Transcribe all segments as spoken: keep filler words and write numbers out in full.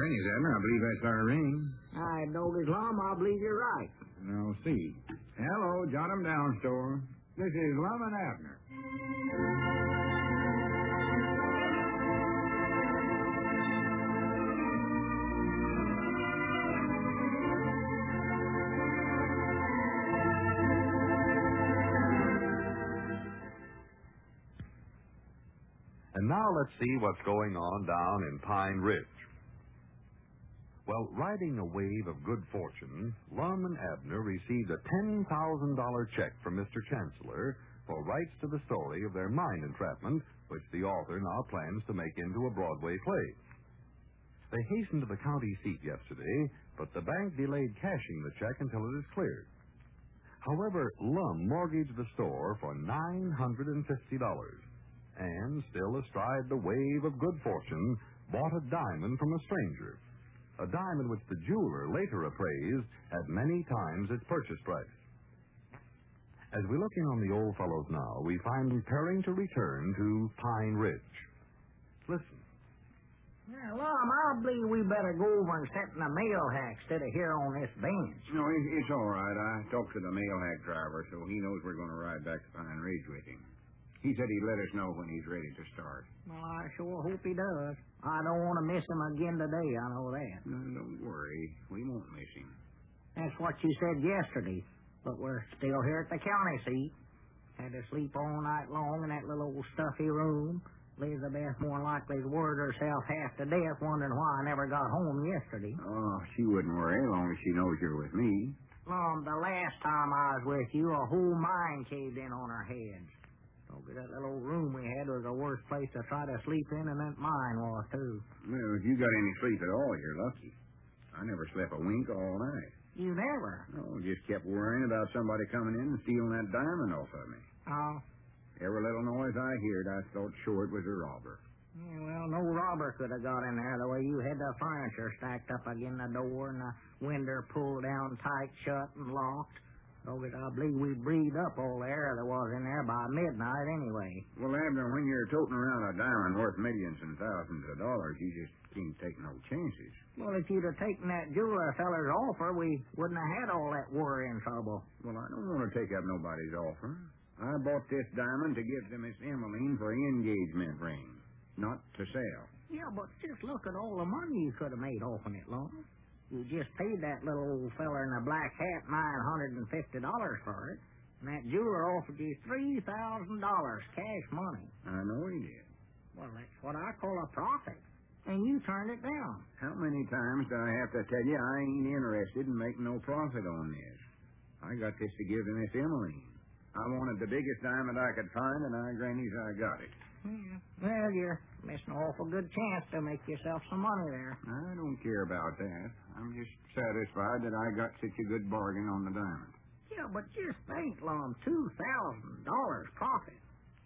Miss Abner. I believe that's our ring. I don't get Lum. I believe you're right. Now, see. Hello, jot 'em down, store. This is Lum and Abner. And now let's see what's going on down in Pine Ridge. Well, riding a wave of good fortune, Lum and Abner received a ten thousand dollars check from Mister Chancellor for rights to the story of their mine entrapment, which the author now plans to make into a Broadway play. They hastened to the county seat yesterday, but the bank delayed cashing the check until it is cleared. However, Lum mortgaged the store for nine hundred fifty dollars. And, still astride the wave of good fortune, bought a diamond from a stranger. A diamond which the jeweler later appraised at many times its purchase price. As we look in on the old fellows now, we find them preparing to return to Pine Ridge. Listen. Yeah, Lum, I believe we better go over and sit in the mail hack instead of here on this bench. No, it's all right. I talked to the mail hack driver, so he knows we're going to ride back to Pine Ridge with him. He said he'd let us know when he's ready to start. Well, I sure hope he does. I don't want to miss him again today, I know that. No, don't worry. We won't miss him. That's what you said yesterday. But we're still here at the county seat. Had to sleep all night long in that little old stuffy room. Elizabeth more likely worried herself half to death wondering why I never got home yesterday. Oh, she wouldn't worry as long as she knows you're with me. Mom, the last time I was with you, a whole mine caved in on our heads. Oh, that little old room we had was the worst place to try to sleep in, and that mine was, too. Well, if you got any sleep at all, you're lucky. I never slept a wink all night. You never? No, just kept worrying about somebody coming in and stealing that diamond off of me. Oh? Every little noise I heard, I thought sure it was a robber. Yeah, well, no robber could have got in there the way you had the furniture stacked up against the door and the window pulled down tight shut and locked. So that I believe we breathed up all the air there was in there by midnight anyway. Well, Abner, when you're toting around a diamond worth millions and thousands of dollars, you just can't take no chances. Well, if you'd have taken that jeweler feller's offer, we wouldn't have had all that worry and trouble. Well, I don't want to take up nobody's offer. I bought this diamond to give to Miss Emmeline for an engagement ring, not to sell. Yeah, but just look at all the money you could have made off of it, Lum. You just paid that little old feller in the black hat nine hundred fifty dollars for it, and that jeweler offered you three thousand dollars cash money. I know he did. Well, that's what I call a profit, and you turned it down. How many times do I have to tell you I ain't interested in making no profit on this? I got this to give to Miss Emmeline. I wanted the biggest diamond I could find, and I grannies I got it. Yeah. Well, you're missing an awful good chance to make yourself some money there. I don't care about that. I'm just satisfied that I got such a good bargain on the diamond. Yeah, but just think, Lum, two thousand dollars profit.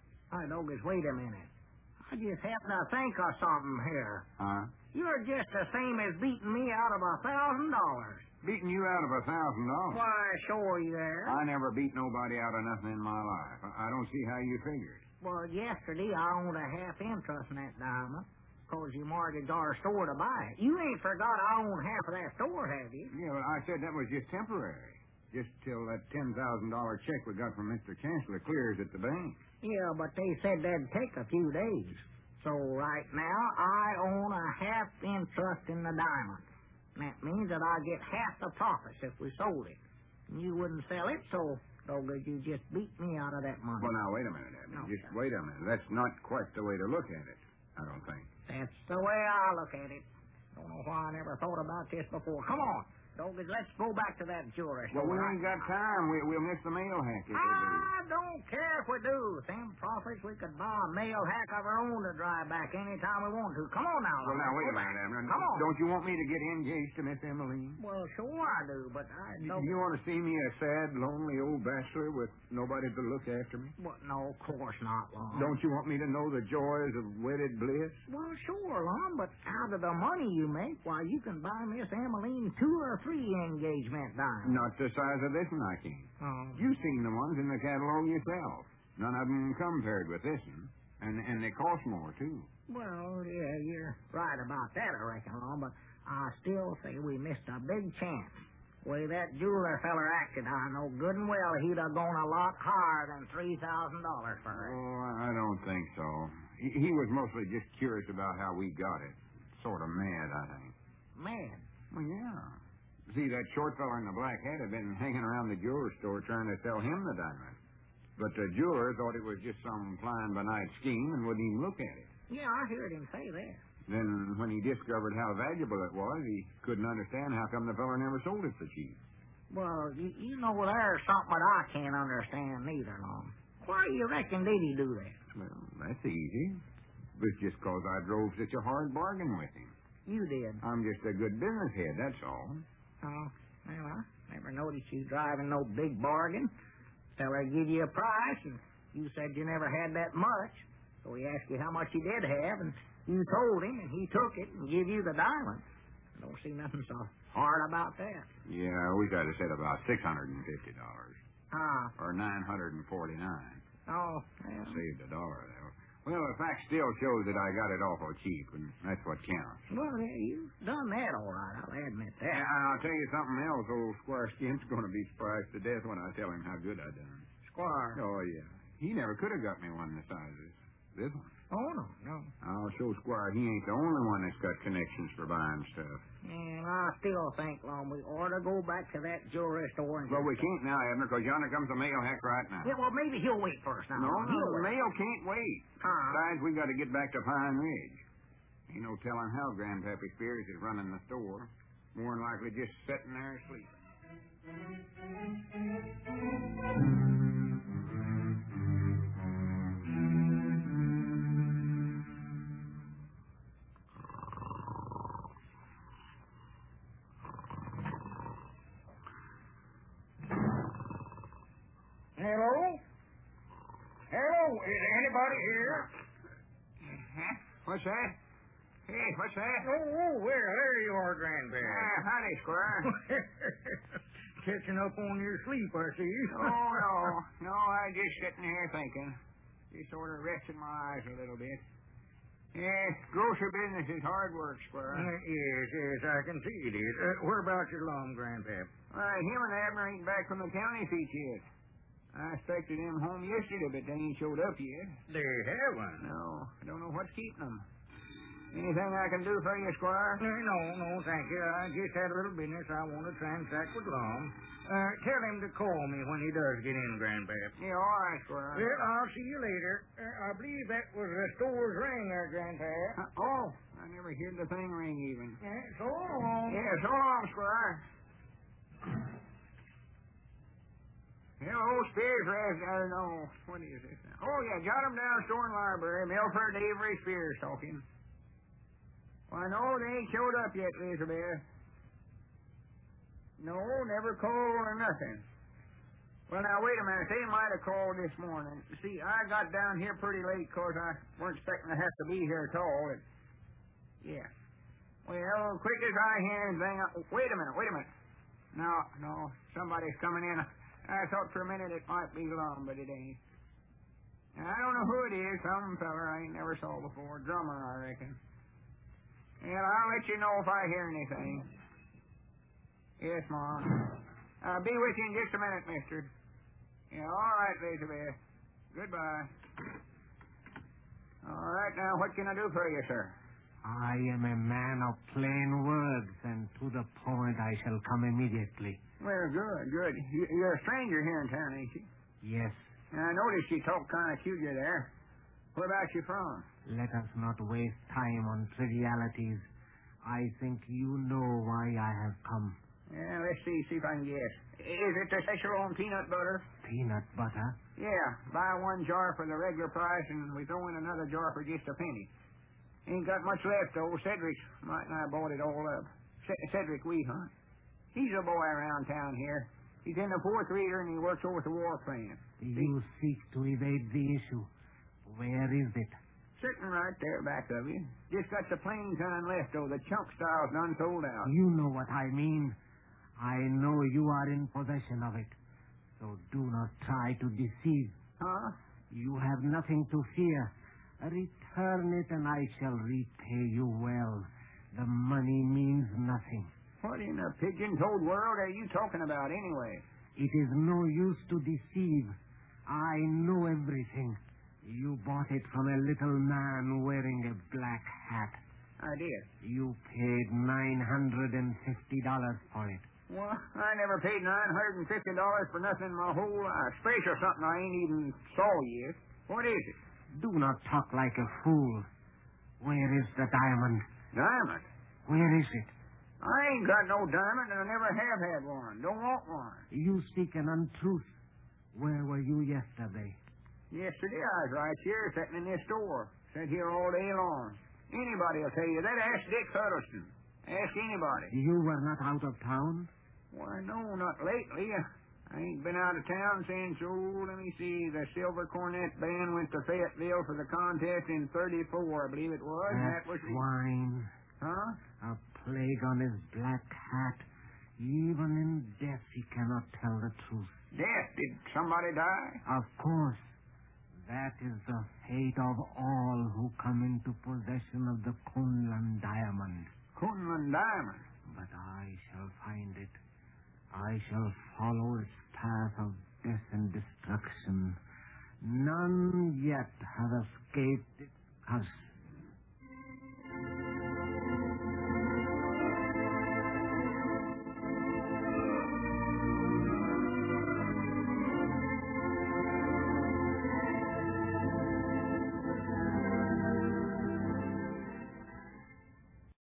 I don't guess, wait a minute. I just happen to think of something here. Huh? You're just the same as beating me out of a thousand dollars. Beating you out of a thousand dollars? Why, sure you there. I never beat nobody out of nothing in my life. I don't see how you figured. Well, yesterday I owned a half interest in that diamond, because you mortgaged our store to buy it. You ain't forgot I own half of that store, have you? Yeah, but I said that was just temporary. Just till that ten thousand dollars check we got from Mister Chancellor clears at the bank. Yeah, but they said that'd take a few days. So right now, I own a half interest in the diamond. That means that I get half the profits if we sold it. And you wouldn't sell it, so Doggers, you just beat me out of that money. Well, now, wait a minute, Abner. No, just sir. wait a minute. That's not quite the way to look at it, I don't think. That's the way I look at it. Don't know why I never thought about this before. Come on, Doggers, let's go back to that jewelry store. Well, we right ain't got now. time. We, we'll miss the mail hack if we do. I don't care if we do. Them profits, we could buy a mail hack of our own to drive back any time we want to. Come on now. Well, now, let's wait go a back. minute, Abner. Come on. Don't you want me to get engaged to Miss Emmeline? Well, sure I do, but I Do don't... you want to see me a sad, lonely old bachelor with nobody to look after me? Well, no, of course not, Lon. Don't you want me to know the joys of wedded bliss? Well, sure, Lon, but out of the money you make, why, you can buy Miss Emmeline two or three engagement dimes. Not the size of this one, I can't. Oh. You've seen the ones in the catalog yourself. None of them compared with this one. And and they cost more, too. Well, yeah, you're right about that, I reckon, Lon, but I still say we missed a big chance. The way that jeweler feller acted, I know good and well he'd have gone a lot higher than three thousand dollars for it. Oh, I don't think so. He, he was mostly just curious about how we got it. Sort of mad, I think. Man. Well, yeah. See, that short feller in the black hat had been hanging around the jeweler store trying to sell him the diamond. But the jeweler thought it was just some flying-by-night scheme and wouldn't even look at it. Yeah, I heard him say that. Then, when he discovered how valuable it was, he couldn't understand how come the feller never sold it for cheap. Well, you, you know, there's something that I can't understand neither, Lum. Why you reckon did he do that? Well, that's easy. It was just 'cause I drove such a hard bargain with him. You did. I'm just a good business head, that's all. Oh, well, I never noticed you driving no big bargain. Feller give you a price, and you said you never had that much. So he asked you how much you did have, and you told him, and he took it and gave you the diamond. I don't see nothing so hard about that. Yeah, we got to set about six hundred fifty dollars. Ah. Or nine hundred forty-nine. Oh, well. Saved a dollar there. Well, the fact still shows that I got it awful cheap, and that's what counts. Well, yeah, you've done that all right, I'll admit that. Yeah, I'll tell you something else. Old Squire Skin's going to be surprised to death when I tell him how good I done. Squire? Oh, yeah. He never could have got me one the size of this. This one. Oh, no, no. I'll show Squire he ain't the only one that's got connections for buying stuff. And I still think, Lum, we ought to go back to that jewelry store and... Well, we can't now, Abner, because yonder comes the mail hack right now. Yeah, well, maybe he'll wait first now. No, Lum. no, He'll the wait. mail can't wait. Huh? Besides, we got to get back to Pine Ridge. Ain't no telling how Grandpappy Spears is running the store. More than likely just sitting there asleep. Hello? Hello? Is anybody here? Huh? What's that? Hey, what's that? Oh, oh, well, there you are, Grandpa. Ah, howdy, Squire. Catching up on your sleep, I see. Oh, no. No, I just sitting here thinking. Just sort of resting my eyes a little bit. Yeah, grocery business is hard work, Squire. Uh, yes, yes, I can see it is. Uh, whereabouts your Lum, Grandpa? Why, him and Abner ain't back from the county seat yet. I expected them home yesterday, but they ain't showed up yet. They haven't. No, I don't know what's keeping them. Anything I can do for you, Squire? Uh, no, no, thank you. I just had a little business I want to transact with Lum. Uh, tell him to call me when he does get in, Grandpa. Yeah, all right, Squire. Well, I'll see you later. Uh, I believe that was the store's ring there, Grandpa. Uh, oh, I never heard the thing ring even. Yeah, so long. Yeah, so long, Squire. Hello, Spears, Raz, I don't know. What is this now? Oh, yeah, jot him down, store and library. Milford Avery Spears talking. Why, no, they ain't showed up yet, Elizabeth. No, never called or nothing. Well, now, wait a minute. They might have called this morning. See, I got down here pretty late because I weren't expecting to have to be here at all. It, yeah. Well, quick as I hear anything... I, wait a minute, wait a minute. No, no, somebody's coming in. I thought for a minute it might be Lum, but it ain't. Now, I don't know who it is. Some feller I ain't never saw before. Drummer, I reckon. Well, I'll let you know if I hear anything. Yes, Mom. I'll be with you in just a minute, mister. Yeah, all right, Elizabeth. Goodbye. All right, now, what can I do for you, sir? I am a man of plain words, and to the point I shall come immediately. Well, good, good. You, you're a stranger here in town, ain't you? Yes. And I noticed you talk kind of cute there. Where about you from? Let us not waste time on trivialities. I think you know why I have come. Yeah, let's see, see if I can guess. Is it the special on peanut butter? Peanut butter? Yeah, buy one jar for the regular price, and we throw in another jar for just a penny. Ain't got much left, though. Cedric might not have bought it all up. C- Cedric Wehunt. He's a boy around town here. He's in the fourth reader, and he works over at the war plant. You seek to evade the issue. Where is it? Sitting right there back of you. Just got the plain kind left, though. The chunk style's none sold out. You know what I mean. I know you are in possession of it. So do not try to deceive. Huh? You have nothing to fear. Return it and I shall repay you well. The money means nothing. What in the pigeon-toed world are you talking about anyway? It is no use to deceive. I know everything. You bought it from a little man wearing a black hat. I did. You paid nine hundred and fifty dollars for it. Well, I never paid nine hundred and fifty dollars for nothing in my whole life. Special something I ain't even saw yet. What is it? Do not talk like a fool. Where is the diamond? Diamond? Where is it? I ain't got no diamond, and I never have had one. Don't want one. You speak an untruth. Where were you yesterday? Yesterday I was right here, sitting in this store. Sat here all day long. Anybody will tell you that. Ask Dick Huddleston. Ask anybody. You were not out of town? Why, no, not lately. I ain't been out of town since, oh, let me see, the Silver Cornet Band went to Fayetteville for the contest in thirty-four, I believe it was. That, that was swine. Huh? A plague on his black hat. Even in death he cannot tell the truth. Death? Did somebody die? Of course. That is the fate of all who come into possession of the Kunlun diamond. Kunlun diamond? But I shall find it. I shall follow its path of death and destruction. None yet have escaped its curse.